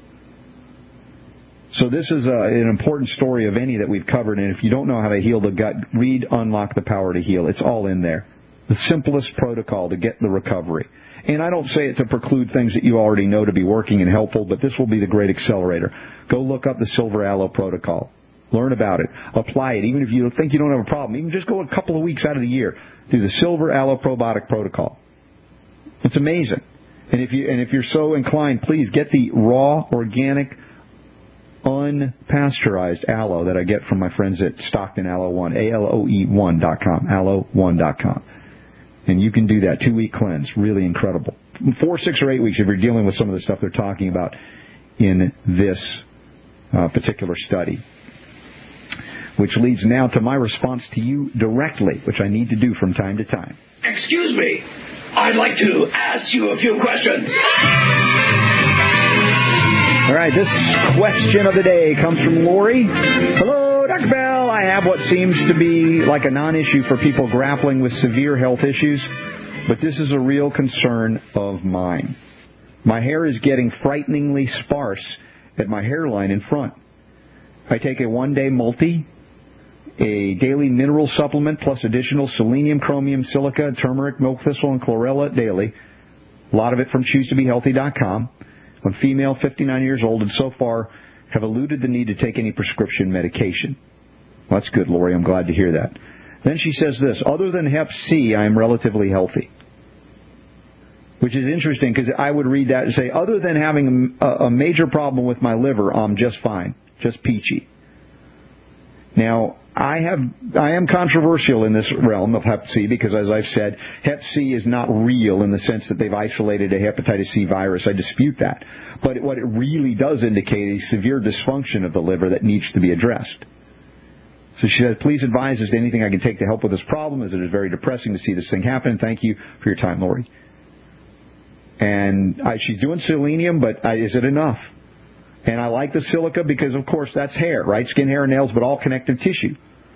So this is a, an important story of any that we've covered. And if you don't know how to heal the gut, read Unlock the Power to Heal. It's all in there. The simplest protocol to get the recovery. And I don't say it to preclude things that you already know to be working and helpful, but this will be the great accelerator. Go look up the Silver Aloe Protocol. Learn about it. Apply it. Even if you think you don't have a problem, even just go a couple of weeks out of the year. Do the Silver Aloe Probiotic Protocol. It's amazing. And if you and if you're so inclined, please get the raw, organic, unpasteurized aloe that I get from my friends at Stockton Aloe One, A L O E one dot com, aloe one dot com. And you can do that two-week cleanse. Really incredible. Four, six, or eight weeks if you're dealing with some of the stuff they're talking about in this uh, particular study. Which leads now to my response to you directly, which I need to do from time to time. Excuse me. I'd like to ask you a few questions. All right, this question of the day comes from Lori. Hello, Doctor Bell. I have what seems to be like a non-issue for people grappling with severe health issues, but this is a real concern of mine. My hair is getting frighteningly sparse at my hairline in front. I take a one-day multi, a daily mineral supplement plus additional selenium, chromium, silica, turmeric, milk thistle, and chlorella daily. A lot of it from choose to be healthy dot com. I'm female, fifty-nine years old, and so far have eluded the need to take any prescription medication. Well, that's good, Lori. I'm glad to hear that. Then she says this, other than hep C, I am relatively healthy. Which is interesting because I would read that and say, other than having a, a major problem with my liver, I'm just fine, just peachy. Now, I have I am controversial in this realm of hep C because, as I've said, hep C is not real in the sense that they've isolated a hepatitis C virus. I dispute that. But what it really does indicate is severe dysfunction of the liver that needs to be addressed. So she said, please advise us to anything I can take to help with this problem, as it is very depressing to see this thing happen. Thank you for your time, Lori. And I, she's doing selenium, but I, is it enough? And I like the silica because, of course, that's hair, right? Skin, hair, and nails, but all connective tissue.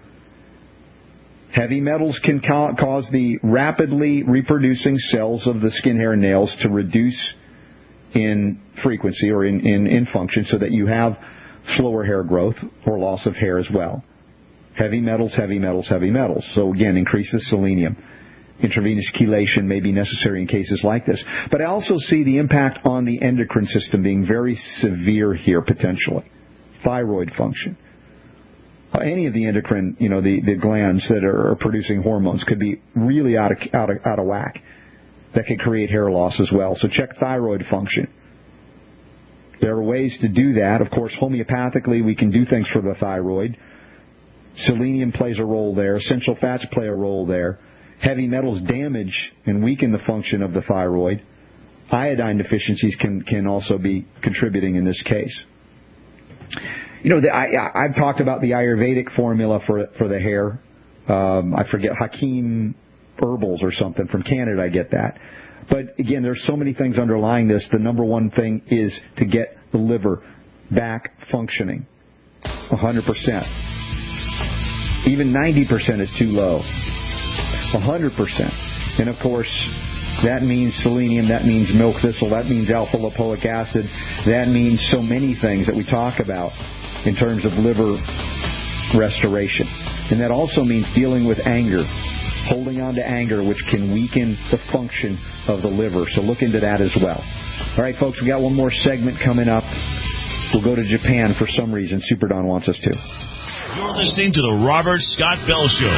Heavy metals can ca- cause the rapidly reproducing cells of the skin, hair, and nails to reduce in frequency or in, in, in function so that you have slower hair growth or loss of hair as well. Heavy metals, heavy metals, heavy metals. So, again, increases selenium. Intravenous chelation may be necessary in cases like this. But I also see the impact on the endocrine system being very severe here, potentially. Thyroid function. Uh, any of the endocrine, you know, the, the glands that are producing hormones could be really out of, out of, out of whack. That could create hair loss as well. So check thyroid function. There are ways to do that. Of course, homeopathically, we can do things for the thyroid. Selenium plays a role there. Essential fats play a role there. Heavy metals damage and weaken the function of the thyroid. Iodine deficiencies can, can also be contributing in this case. You know, the, I, I've talked about the Ayurvedic formula for for the hair. Um, I forget, Hakeem Herbals or something from Canada. I get that. But again, there's so many things underlying this. The number one thing is to get the liver back functioning, one hundred percent. Even ninety percent is too low. one hundred percent. And, of course, that means selenium, that means milk thistle, that means alpha-lipoic acid, that means so many things that we talk about in terms of liver restoration. And that also means dealing with anger, holding on to anger, which can weaken the function of the liver. So look into that as well. All right, folks, we got one more segment coming up. We'll go to Japan for some reason. Super Don wants us to. You're listening to the Robert Scott Bell Show.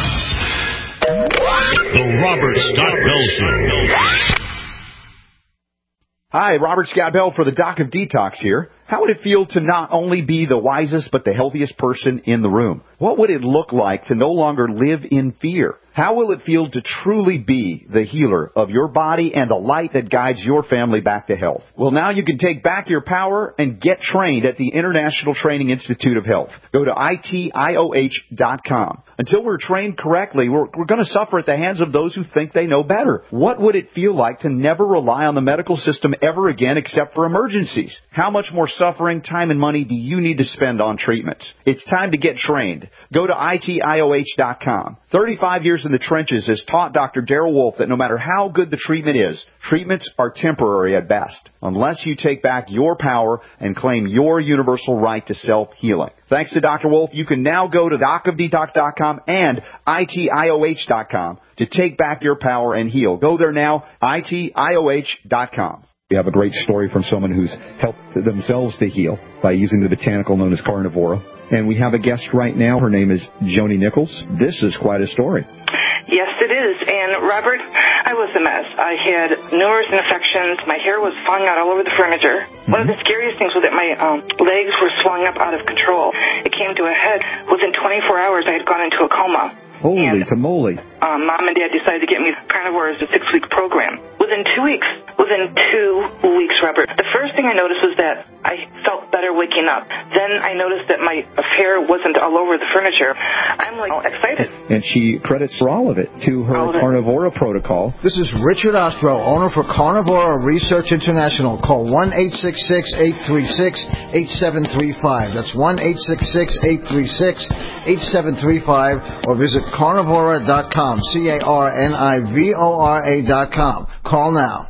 The Robert Scott Bell Show. Hi, Robert Scott Bell for the Doc of Detox here. How would it feel to not only be the wisest but the healthiest person in the room? What would it look like to no longer live in fear? How will it feel to truly be the healer of your body and the light that guides your family back to health? Well, now you can take back your power and get trained at the International Training Institute of Health. Go to I T I O H dot com. Until we're trained correctly, we're, we're going to suffer at the hands of those who think they know better. What would it feel like to never rely on the medical system ever again except for emergencies? How much more suffering, time, and money do you need to spend on treatments? It's time to get trained. Go to I T I O H dot com. thirty-five years in the trenches has taught Doctor Darrell Wolfe that no matter how good the treatment is, treatments are temporary at best, unless you take back your power and claim your universal right to self-healing. Thanks to Doctor Wolfe, you can now go to doc of detox dot com and I T I O H dot com to take back your power and heal. Go there now, I T I O H dot com. We have a great story from someone who's helped themselves to heal by using the botanical known as Carnivora. And we have a guest right now. Her name is Joni Nichols. This is quite a story. Yes, it is. And, Robert, I was a mess. I had numerous infections. My hair was falling out all over the furniture. Mm-hmm. One of the scariest things was that my um, legs were swelling up out of control. It came to a head. Within twenty-four hours, I had gone into a coma. Holy and, tamale. Um, Mom and Dad decided to get me Carnivore as a six-week program. Within two weeks, within two weeks, Robert, the first thing I noticed was that I felt better waking up. Then I noticed that my hair wasn't all over the furniture. I'm, like, excited. And she credits for all of it to her Carnivora protocol. This is Richard Ostro, owner for Carnivora Research International. Call one eight six six, eight three six, eight seven three five. That's one eight six six, eight three six, eight seven three five, or visit carnivora dot com, C A R N I V O R A dot com. Call now.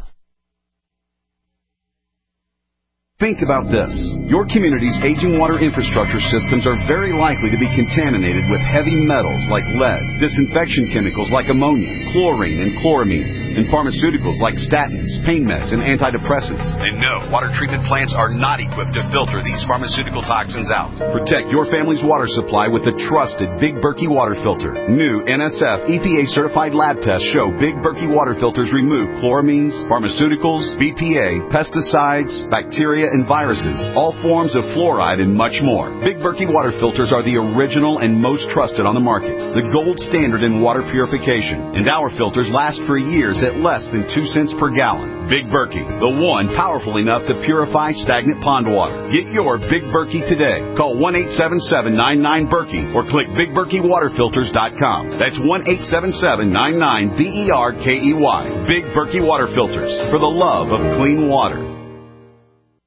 Think about this. Your community's aging water infrastructure systems are very likely to be contaminated with heavy metals like lead, disinfection chemicals like ammonia, chlorine, and chloramines, and pharmaceuticals like statins, pain meds, and antidepressants. And no, water treatment plants are not equipped to filter these pharmaceutical toxins out. Protect your family's water supply with the trusted Big Berkey water filter. New N S F E P A-certified lab tests show Big Berkey water filters remove chloramines, pharmaceuticals, B P A, pesticides, bacteria, and viruses, all forms of fluoride, and much more. Big Berkey water filters are the original and most trusted on the market, the gold standard in water purification, and our filters last for years at less than two cents per gallon. Big Berkey, the one powerful enough to purify stagnant pond water. Get your Big Berkey today. Call one eight seven seven, nine nine, Berkey or click big berkey water filters dot com. That's one eight seven seven, nine nine, B E R K E Y. Big Berkey water filters, for the love of clean water.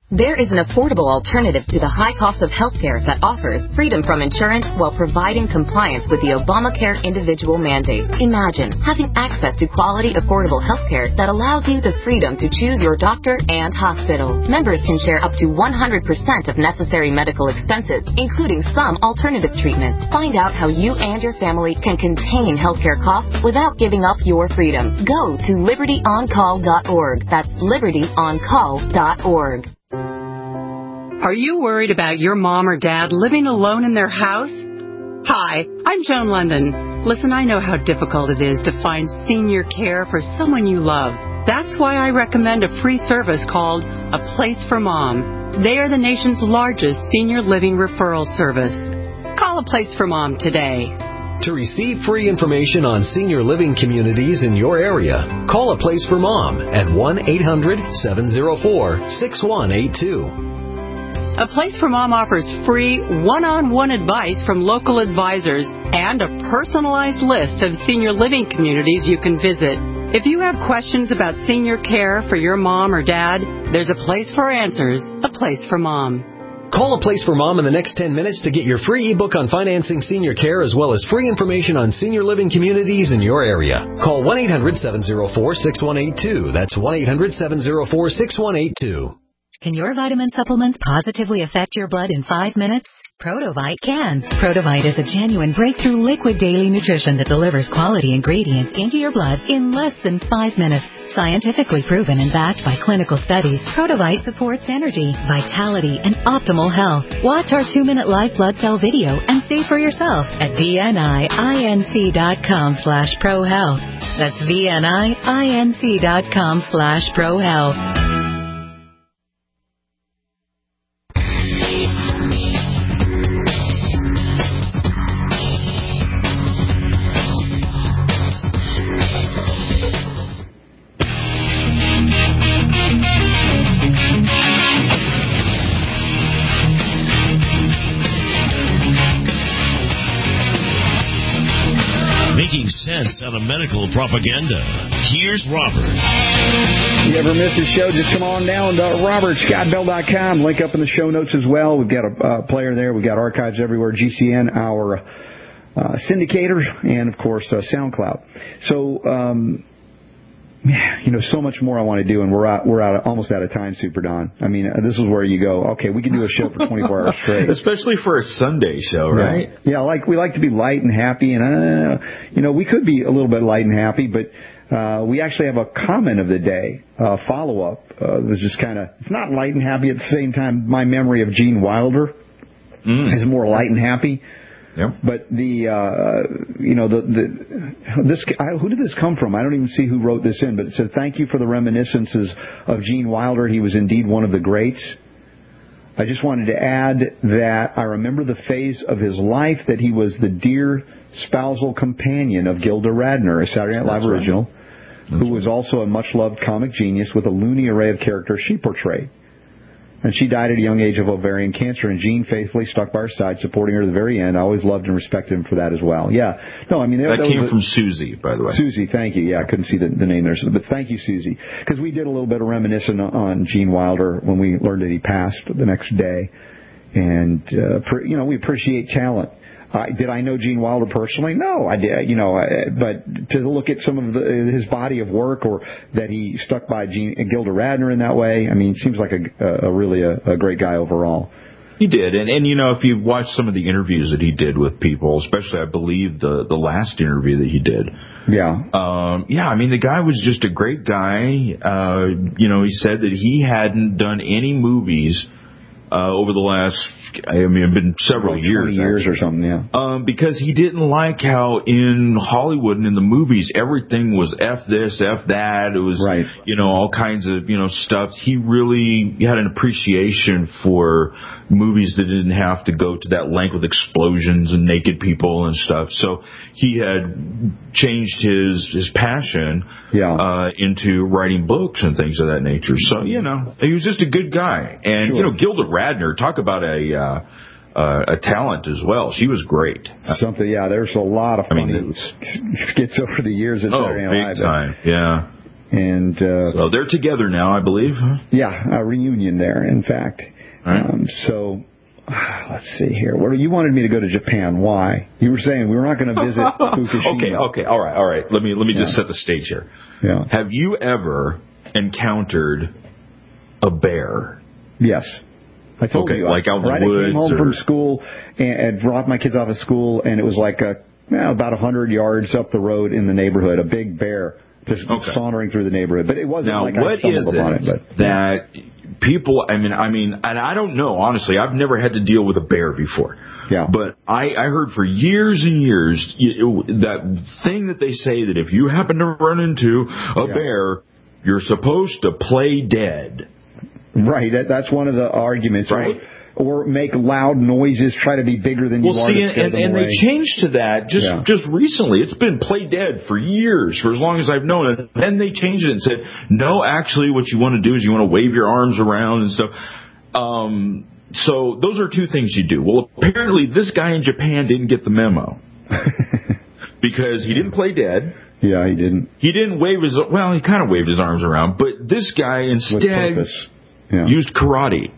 There is an affordable alternative to the high cost of healthcare that offers freedom from insurance while providing compliance with the Obamacare individual mandate. Imagine having access to quality, affordable healthcare that allows you the freedom to choose your doctor and hospital. Members can share up to one hundred percent of necessary medical expenses, including some alternative treatments. Find out how you and your family can contain healthcare costs without giving up your freedom. Go to liberty on call dot org. That's liberty on call dot org. Are you worried about your mom or dad living alone in their house? Hi, I'm Joan London. Listen, I know how difficult it is to find senior care for someone you love. That's why I recommend a free service called A Place for Mom. They are the nation's largest senior living referral service. Call A Place for Mom today. To receive free information on senior living communities in your area, call A Place for Mom at one eight hundred seven oh four six one eight two. A Place for Mom offers free one-on-one advice from local advisors and a personalized list of senior living communities you can visit. If you have questions about senior care for your mom or dad, there's a place for answers, A Place for Mom. Call A Place for Mom in the next ten minutes to get your free ebook on financing senior care as well as free information on senior living communities in your area. Call one eight hundred seven oh four six one eight two. That's one eight hundred seven oh four six one eight two. Can your vitamin supplements positively affect your blood in five minutes? Protovite can. Protovite is a genuine breakthrough liquid daily nutrition that delivers quality ingredients into your blood in less than five minutes. Scientifically proven and backed by clinical studies, Protovite supports energy, vitality, and optimal health. Watch our two-minute live blood cell video and see for yourself at V N I I N C dot com slash pro health. That's V N I I N C dot com slash pro health. Making sense out of medical propaganda. Here's Robert. You ever miss a show, just come on down to robert scott bell dot com. Link up in the show notes as well. We've got a uh, player there. We've got archives everywhere. G C N, our uh, syndicator, and, of course, uh, SoundCloud. So, um, you know, so much more I want to do, and we're out, we're out, almost out of time, Super Don. I mean, uh, this is where you go, okay, we can do a show for twenty-four hours straight. Especially for a Sunday show, right? Yeah, yeah, like we like to be light and happy, and, uh, you know, we could be a little bit light and happy, but uh, we actually have a comment of the day, uh, follow-up. Uh, it was just kind of, it's not light and happy at the same time. My memory of Gene Wilder mm. is more light and happy. Yep. But the, uh, you know, the, the, this, I, who did this come from? I don't even see who wrote this in, but it said, thank you for the reminiscences of Gene Wilder. He was indeed one of the greats. I just wanted to add that I remember the phase of his life that he was the dear spousal companion of Gilda Radner, a Saturday Night Live That's original, right. who was also a much-loved comic genius with a loony array of characters she portrayed. And she died at a young age of ovarian cancer, and Gene faithfully stuck by her side, supporting her to the very end. I always loved and respected him for that as well. Yeah. No, I mean... That, that came a, from Susie, by the way. Susie, thank you. Yeah, I couldn't see the, the name there. So, but thank you, Susie. Because we did a little bit of reminiscing on Gene Wilder when we learned that he passed the next day. And, uh, per, you know, we appreciate talent. Uh, did I know Gene Wilder personally? No, I did. You know, I, but to look at some of the, his body of work, or that he stuck by Gene, Gilda Radner in that way, I mean, seems like a, a really a, a great guy overall. He did, and and you know, if you watch some of the interviews that he did with people, especially I believe the the last interview that he did. Yeah. Um, yeah, I mean, the guy was just a great guy. Uh, you know, he said that he hadn't done any movies uh, over the last. I mean, it's been several like years. twenty years or something, yeah. Um, because he didn't like how in Hollywood and in the movies everything was F this, F that. It was, right. you know, all kinds of, you know, stuff. He really had an appreciation for movies that didn't have to go to that length with explosions and naked people and stuff. So he had changed his his passion yeah. uh, into writing books and things of that nature. So, you know, he was just a good guy. And, sure. you know, Gilda Radner, talk about a... Uh, uh, a talent as well. She was great. Something, yeah. There's a lot of funny I mean, skits over the years at oh, Saturday Night big Live. time, yeah. And uh, so they're together now, I believe. Huh? Yeah, a reunion there, in fact. Right. Um, so let's see here. What you wanted me to go to Japan? Why? You were saying we were not going to visit Fukushima. Okay, okay, all right, all right. Let me let me Yeah. just set the stage here. Yeah. Have you ever encountered a bear? Yes. I told okay, you. like out in right, the woods. I came home or... from school and, and dropped my kids off at school, and it was like a, well, about a hundred yards up the road in the neighborhood, a big bear just okay. sauntering through the neighborhood. But it wasn't now, like what I stumbled is upon it, it. But, that people? I mean, I mean, and I don't know. Honestly, I've never had to deal with a bear before. Yeah. But I, I heard for years and years you, that thing that they say that if you happen to run into a yeah. bear, you're supposed to play dead. Right. That, that's one of the arguments. Right. Or, or make loud noises, try to be bigger than you well, are. see, to and, scare and, them and away. they changed to that just Yeah. just recently. It's been play dead for years, for as long as I've known it. Then they changed it and said, no, actually, what you want to do is you want to wave your arms around and stuff. Um, so those are two things you do. Well, apparently this guy in Japan didn't get the memo because he didn't play dead. Yeah, he didn't. He didn't wave his, well, he kind of waved his arms around, but this guy instead yeah. used karate.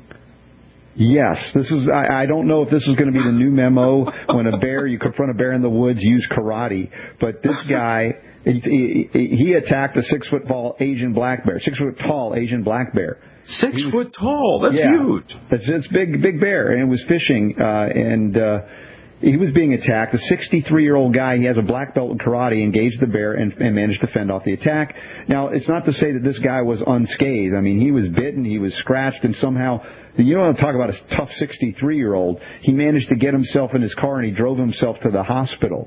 Yes, this is. I, I don't know if this is going to be the new memo. When a bear, you confront a bear in the woods, use karate. But this guy, he, he, he attacked a six foot tall Asian black bear, six foot tall Asian black bear. Six was, foot tall. That's yeah, huge. It's, it's big, big bear, and it was fishing, uh, and uh, he was being attacked. A sixty-three year old guy, he has a black belt in karate, engaged the bear and, and managed to fend off the attack. Now, it's not to say that this guy was unscathed. I mean, he was bitten, he was scratched, and somehow, you don't want to talk about a tough sixty-three year old. He managed to get himself in his car and he drove himself to the hospital,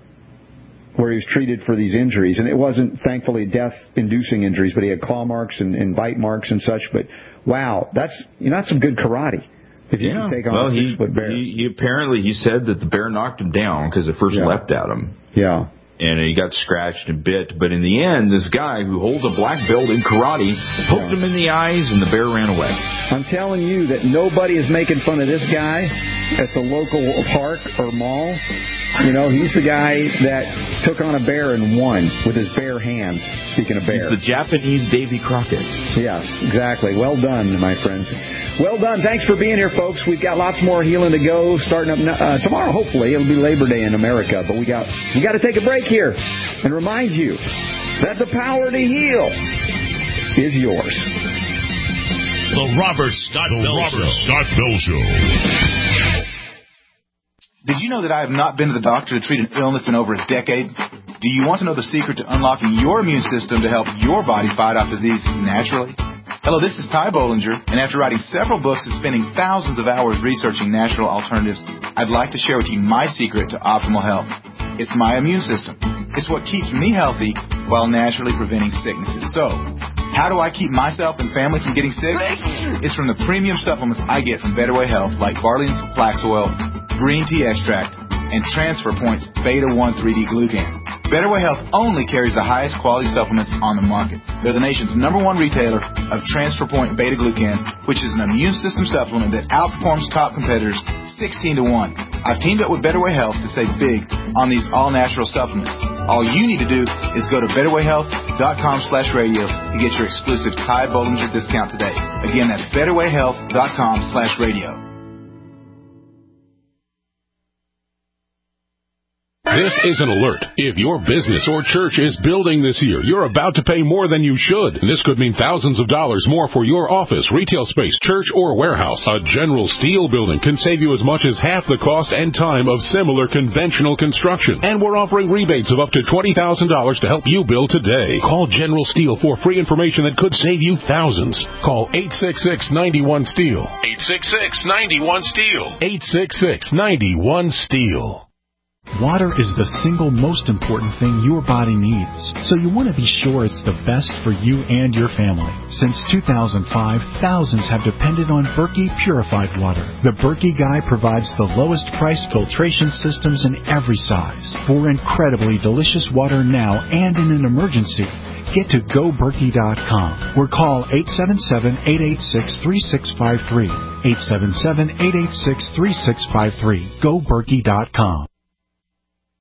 where he was treated for these injuries. And it wasn't, thankfully, death-inducing injuries, but he had claw marks and, and bite marks and such. But, wow, that's you know, that's some good karate if you yeah. can take on well, a he, six-foot bear. He, he apparently, he said that the bear knocked him down because it first yeah. leapt at him. Yeah. And he got scratched and bit. But in the end, this guy who holds a black belt in karate poked yeah. him in the eyes and the bear ran away. I'm telling you that nobody is making fun of this guy at the local park or mall. You know, he's the guy that took on a bear and won with his bare hands, speaking of bear. He's the Japanese Davy Crockett. Yes, exactly. Well done, my friends. Well done. Thanks for being here, folks. We've got lots more healing to go starting up uh, tomorrow, hopefully. It'll be Labor Day in America. But we got we got to take a break here and remind you that the power to heal is yours. The Robert Scott the Bell Robert Show. Scott Bell Show. Did you know that I have not been to the doctor to treat an illness in over a decade? Do you want to know the secret to unlocking your immune system to help your body fight off disease naturally? Hello, this is Ty Bollinger, and after writing several books and spending thousands of hours researching natural alternatives, I'd like to share with you my secret to optimal health. It's my immune system. It's what keeps me healthy while naturally preventing sicknesses. So, how do I keep myself and family from getting sick? It's from the premium supplements I get from Better Way Health, like Barley's Flax Oil, Green Tea Extract, and Transfer Point's Beta one three D Glucan. Better Way Health only carries the highest quality supplements on the market. They're the nation's number one retailer of Transfer Point Beta Glucan, which is an immune system supplement that outperforms top competitors sixteen to one. I've teamed up with Better Way Health to save big on these all-natural supplements. All you need to do is go to betterwayhealth.com slash radio to get your exclusive Ty Bollinger discount today. Again, that's betterwayhealth.com slash radio. This is an alert. If your business or church is building this year, you're about to pay more than you should. This could mean thousands of dollars more for your office, retail space, church, or warehouse. A General Steel building can save you as much as half the cost and time of similar conventional construction. And we're offering rebates of up to twenty thousand dollars to help you build today. Call General Steel for free information that could save you thousands. Call eight six six, nine one, STEEL. eight six six, nine one, STEEL. eight six six, nine one, STEEL. Water is the single most important thing your body needs, so you want to be sure it's the best for you and your family. Since two thousand five, thousands have depended on Berkey purified water. The Berkey Guy provides the lowest priced filtration systems in every size for incredibly delicious water now and in an emergency. Get to go berkey dot com or call eight seven seven, eight eight six, three six five three. eight seven seven, eight eight six, three six five three. go berkey dot com.